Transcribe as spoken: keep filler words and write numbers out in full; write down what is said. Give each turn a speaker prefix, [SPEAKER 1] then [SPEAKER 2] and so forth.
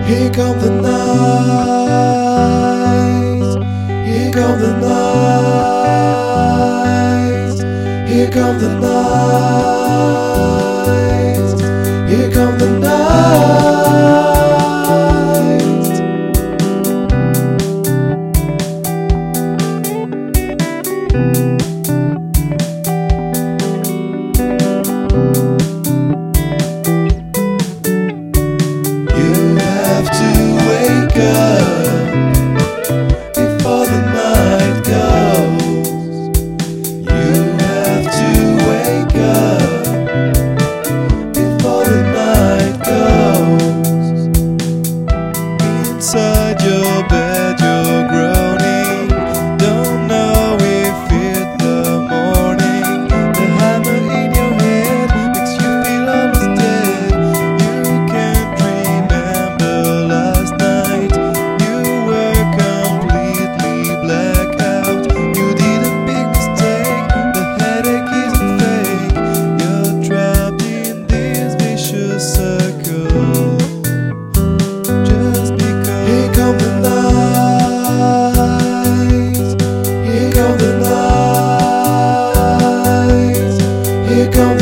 [SPEAKER 1] Here come the night. Here come the night. Here come the night. Here come the night. You have to wake up before the night goes. You have to wake up before the night goes. Inside your bed you're groaning, don't know if it's the morning. The hammer in your head makes you feel almost dead. You can't remember last night. You were completely blacked out. You did a big mistake. The headache isn't fake. You're trapped in this vicious circle. Just because. Here come the night. Here come the night. Here come